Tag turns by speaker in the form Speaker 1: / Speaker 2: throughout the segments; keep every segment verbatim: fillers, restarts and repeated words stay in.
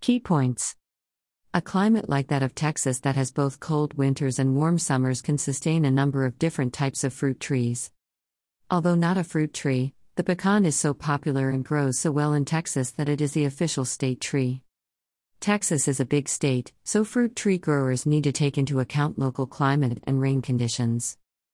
Speaker 1: Key points. A climate like that of Texas that has both cold winters and warm summers can sustain a number of different types of fruit trees. Although not a fruit tree, the pecan is so popular and grows so well in Texas that it is the official state tree. Texas is a big state, so fruit tree growers need to take into account local climate and rain conditions.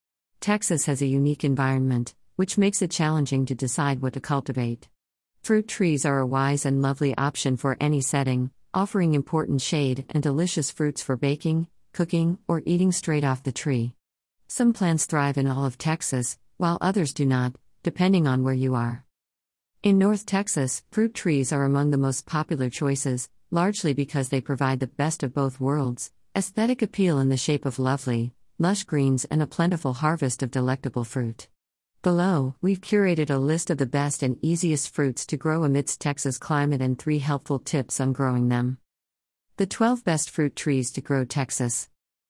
Speaker 1: Texas has a unique environment, which makes it challenging to decide what to cultivate. Fruit trees are a wise and lovely option for any setting, offering important shade and delicious fruits for baking, cooking, or eating straight off the tree. Some plants thrive in all of Texas, while others do not, depending on where you are. In North Texas, fruit trees are among the most popular choices, largely because they provide the best of both worlds: aesthetic appeal in the shape of lovely, lush greens and a plentiful harvest of delectable fruit. Below, we've curated a list of the best and easiest fruits to grow amidst Texas climate and three helpful tips on growing them. The twelve best fruit trees to grow Texas.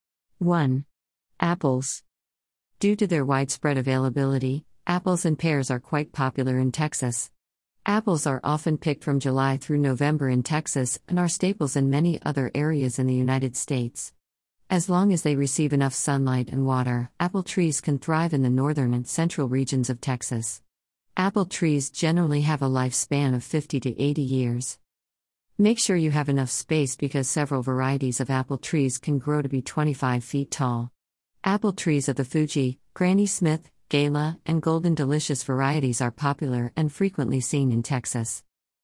Speaker 1: one. Apples. Due to their widespread availability, apples and pears are quite popular in Texas. Apples are often picked from July through November in Texas and are staples in many other areas in the United States. As long as they receive enough sunlight and water, apple trees can thrive in the northern and central regions of Texas. Apple trees generally have a lifespan of fifty to eighty years. Make sure you have enough space because several varieties of apple trees can grow to be twenty-five feet tall. Apple trees of the Fuji, Granny Smith, Gala, and Golden Delicious varieties are popular and frequently seen in Texas.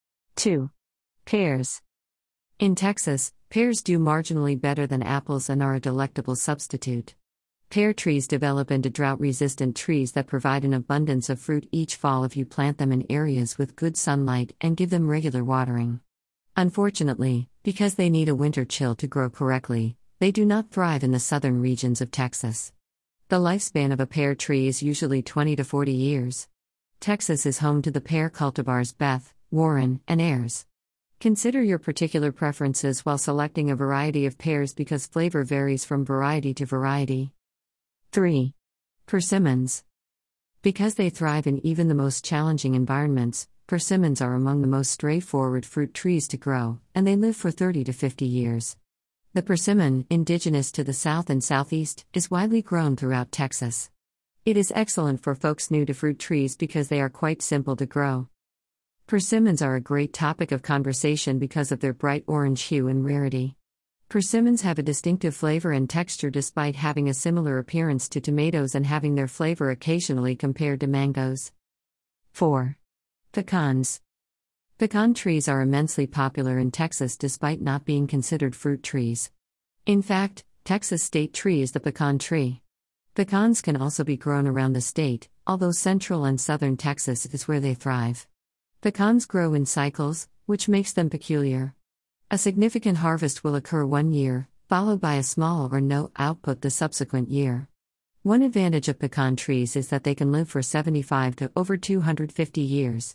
Speaker 1: two. Pears. In Texas, pears do marginally better than apples and are a delectable substitute. Pear trees develop into drought-resistant trees that provide an abundance of fruit each fall if you plant them in areas with good sunlight and give them regular watering. Unfortunately, because they need a winter chill to grow correctly, they do not thrive in the southern regions of Texas. The lifespan of a pear tree is usually twenty to forty years. Texas is home to the pear cultivars Beth, Warren, and Ayers. Consider your particular preferences while selecting a variety of pears because flavor varies from variety to variety. three. Persimmons. Because they thrive in even the most challenging environments, persimmons are among the most straightforward fruit trees to grow, and they live for thirty to fifty years. The persimmon, indigenous to the South and Southeast, is widely grown throughout Texas. It is excellent for folks new to fruit trees because they are quite simple to grow. Persimmons are a great topic of conversation because of their bright orange hue and rarity. Persimmons have a distinctive flavor and texture despite having a similar appearance to tomatoes and having their flavor occasionally compared to mangoes. four. Pecans. Pecan trees are immensely popular in Texas despite not being considered fruit trees. In fact, Texas state tree is the pecan tree. Pecans can also be grown around the state, although central and southern Texas is where they thrive. Pecans grow in cycles, which makes them peculiar. A significant harvest will occur one year, followed by a small or no output the subsequent year. One advantage of pecan trees is that they can live for seventy-five to over two hundred fifty years.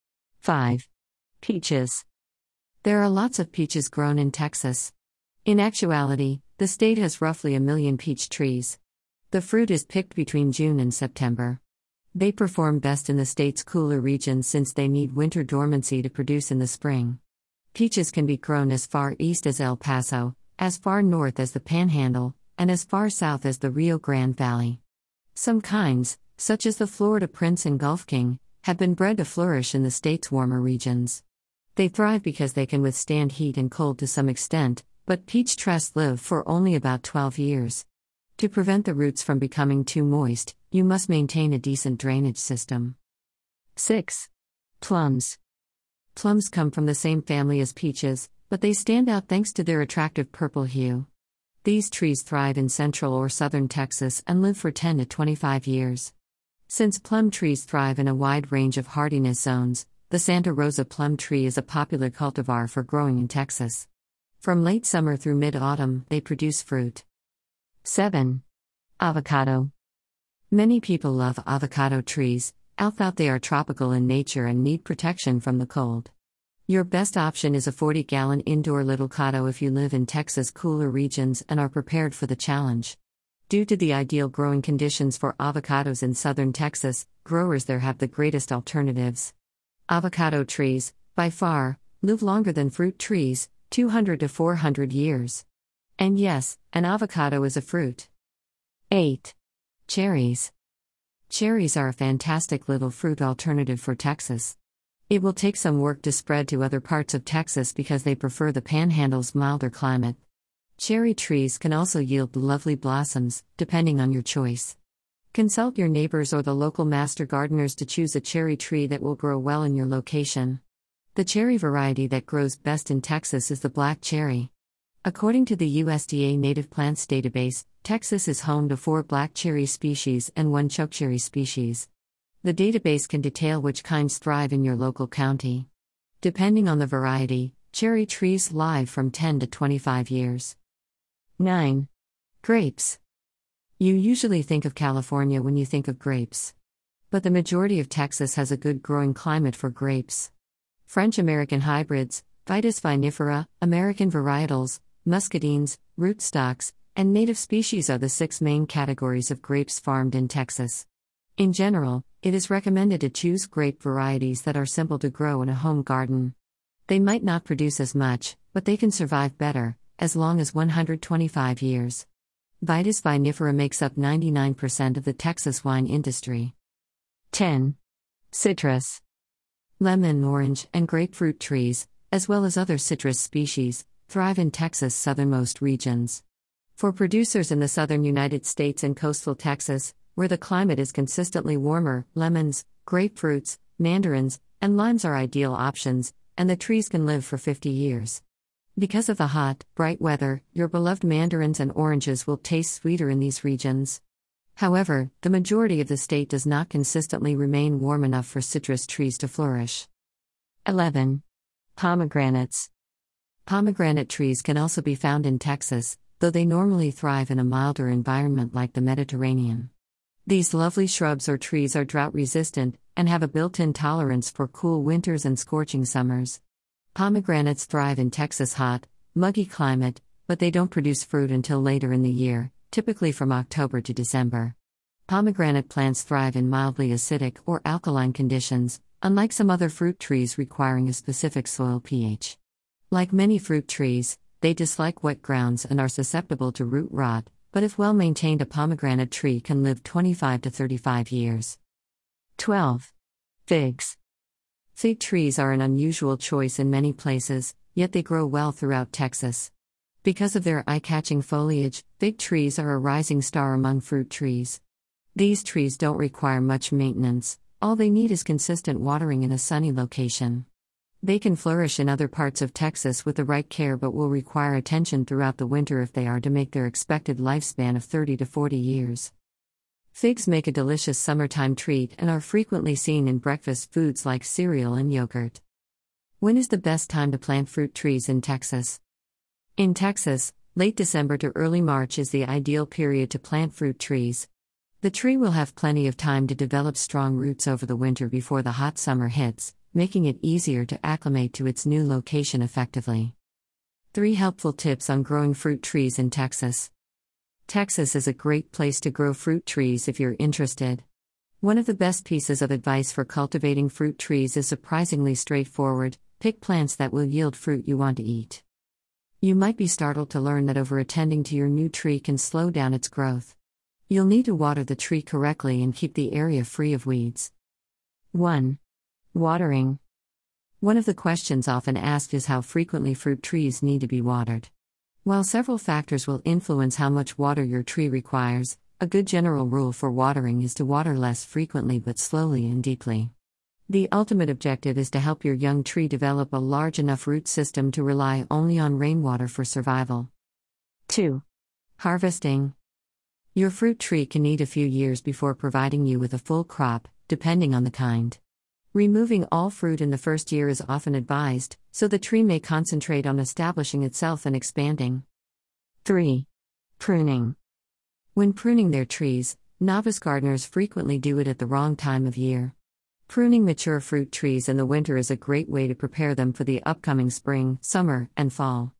Speaker 1: five. Peaches. There are lots of peaches grown in Texas. In actuality, the state has roughly a million peach trees. The fruit is picked between June and September. They perform best in the state's cooler regions since they need winter dormancy to produce in the spring. Peaches can be grown as far east as El Paso, as far north as the Panhandle, and as far south as the Rio Grande Valley. Some kinds, such as the Florida Prince and Gulf King, have been bred to flourish in the state's warmer regions. They thrive because they can withstand heat and cold to some extent, but peach trees live for only about twelve years. To prevent the roots from becoming too moist, you must maintain a decent drainage system. six. Plums. Plums come from the same family as peaches, but they stand out thanks to their attractive purple hue. These trees thrive in central or southern Texas and live for ten to twenty-five years. Since plum trees thrive in a wide range of hardiness zones, the Santa Rosa plum tree is a popular cultivar for growing in Texas. From late summer through mid-autumn, they produce fruit. seven. Avocado. Many people love avocado trees, although they are tropical in nature and need protection from the cold. Your best option is a forty-gallon indoor littlecado if you live in Texas' cooler regions and are prepared for the challenge. Due to the ideal growing conditions for avocados in southern Texas, growers there have the greatest alternatives. Avocado trees, by far, live longer than fruit trees, two hundred to four hundred years. And yes, an avocado is a fruit. eight. Cherries. Cherries are a fantastic little fruit alternative for Texas. It will take some work to spread to other parts of Texas because they prefer the Panhandle's milder climate. Cherry trees can also yield lovely blossoms, depending on your choice. Consult your neighbors or the local master gardeners to choose a cherry tree that will grow well in your location. The cherry variety that grows best in Texas is the black cherry. According to the U S D A Native Plants Database, Texas is home to four black cherry species and one chokecherry species. The database can detail which kinds thrive in your local county. Depending on the variety, cherry trees live from ten to twenty-five years. nine. Grapes. You usually think of California when you think of grapes. But the majority of Texas has a good growing climate for grapes. French-American hybrids, Vitis vinifera, American varietals, muscadines, rootstocks, and native species are the six main categories of grapes farmed in Texas. In general, it is recommended to choose grape varieties that are simple to grow in a home garden. They might not produce as much, but they can survive better, as long as one hundred twenty-five years. Vitis vinifera makes up ninety-nine percent of the Texas wine industry. ten. Citrus. Lemon, orange, and grapefruit trees, as well as other citrus species, thrive in Texas' southernmost regions. For producers in the southern United States and coastal Texas, where the climate is consistently warmer, lemons, grapefruits, mandarins, and limes are ideal options, and the trees can live for fifty years. Because of the hot, bright weather, your beloved mandarins and oranges will taste sweeter in these regions. However, the majority of the state does not consistently remain warm enough for citrus trees to flourish. eleven. Pomegranates. Pomegranate trees can also be found in Texas, though they normally thrive in a milder environment like the Mediterranean. These lovely shrubs or trees are drought-resistant, and have a built-in tolerance for cool winters and scorching summers. Pomegranates thrive in Texas' hot, muggy climate, but they don't produce fruit until later in the year, typically from October to December. Pomegranate plants thrive in mildly acidic or alkaline conditions, unlike some other fruit trees requiring a specific soil pH. Like many fruit trees, they dislike wet grounds and are susceptible to root rot, but if well maintained, a pomegranate tree can live twenty-five to thirty-five years. twelve. Figs. Fig trees are an unusual choice in many places, yet they grow well throughout Texas. Because of their eye-catching foliage, fig trees are a rising star among fruit trees. These trees don't require much maintenance, all they need is consistent watering in a sunny location. They can flourish in other parts of Texas with the right care but will require attention throughout the winter if they are to make their expected lifespan of thirty to forty years. Figs make a delicious summertime treat and are frequently seen in breakfast foods like cereal and yogurt. When is the best time to plant fruit trees in Texas? In Texas, late December to early March is the ideal period to plant fruit trees. The tree will have plenty of time to develop strong roots over the winter before the hot summer hits, making it easier to acclimate to its new location effectively. Three helpful tips on growing fruit trees in Texas. Texas is a great place to grow fruit trees if you're interested. One of the best pieces of advice for cultivating fruit trees is surprisingly straightforward: pick plants that will yield fruit you want to eat. You might be startled to learn that over-attending to your new tree can slow down its growth. You'll need to water the tree correctly and keep the area free of weeds. one. Watering. One of the questions often asked is how frequently fruit trees need to be watered. While several factors will influence how much water your tree requires, a good general rule for watering is to water less frequently but slowly and deeply. The ultimate objective is to help your young tree develop a large enough root system to rely only on rainwater for survival. two. Harvesting. Your fruit tree can need a few years before providing you with a full crop, depending on the kind. Removing all fruit in the first year is often advised, so the tree may concentrate on establishing itself and expanding. three. Pruning. When pruning their trees, novice gardeners frequently do it at the wrong time of year. Pruning mature fruit trees in the winter is a great way to prepare them for the upcoming spring, summer, and fall.